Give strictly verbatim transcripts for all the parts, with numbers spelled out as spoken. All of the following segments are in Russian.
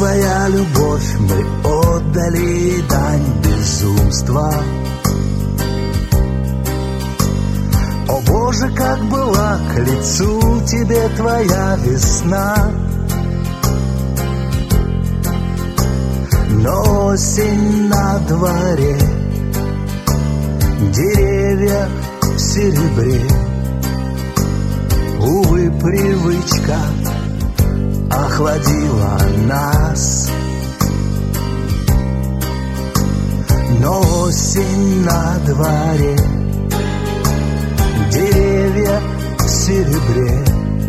твоя любовь, мы отдали дань безумства. О Боже, как была к лицу тебе твоя весна. Но осень на дворе, деревья в серебре. Увы, привычка охладила нас. Но осень на дворе, деревья в серебре.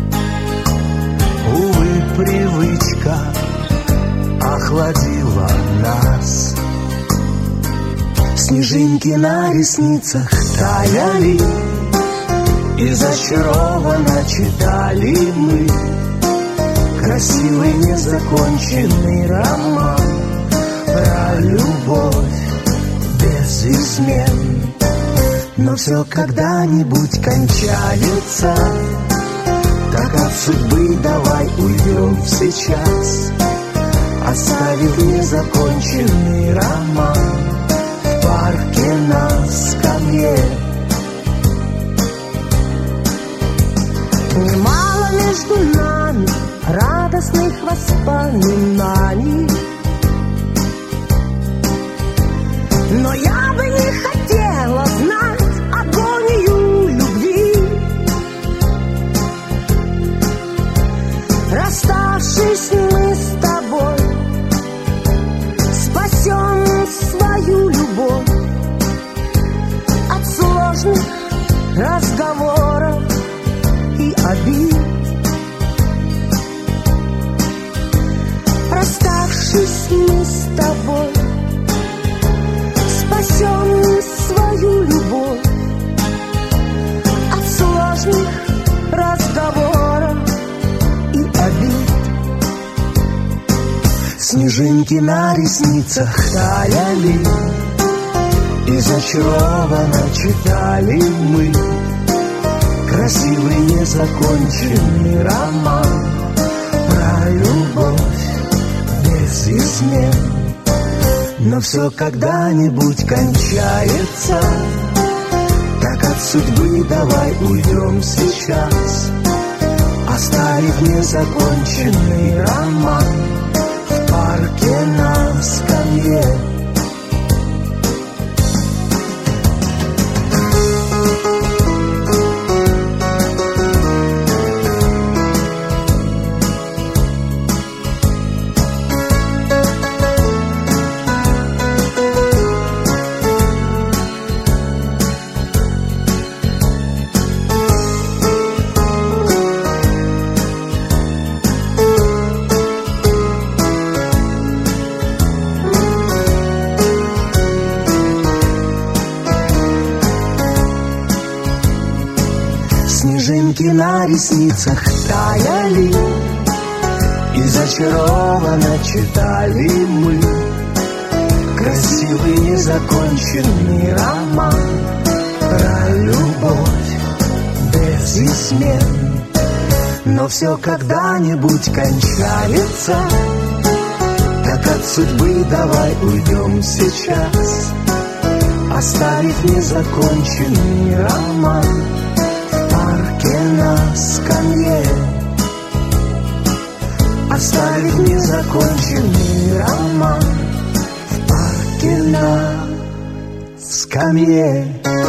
Увы, привычка охладила нас. Снежинки на ресницах таяли, и зачарованно читали мы красивый незаконченный роман про любовь без измен. Но все когда-нибудь кончается, так от судьбы давай уйдем сейчас, оставив незаконченный роман в парке на скамье. Немало между нами радостных воспоминаний, но я бы не хотела знать агонию любви. Расставшись мы с тобой, спасем свою любовь от сложных разговоров и обид. Расставшись мы с тобой, спасем свою любовь от сложных разговоров и обид. Снежинки на ресницах таяли, и зачарованно читали мы красивый незаконченный роман про любовь без измен. Но все когда-нибудь кончается, так от судьбы давай уйдем сейчас, оставив незаконченный роман в парке на скамье. Снежинки на ресницах таяли, и зачарованно читали мы красивый незаконченный роман про любовь без измен. Но все когда-нибудь кончается, так от судьбы давай уйдем сейчас, оставив незаконченный роман в парке на скамье. Оставив незаконченный роман в парке на скамье.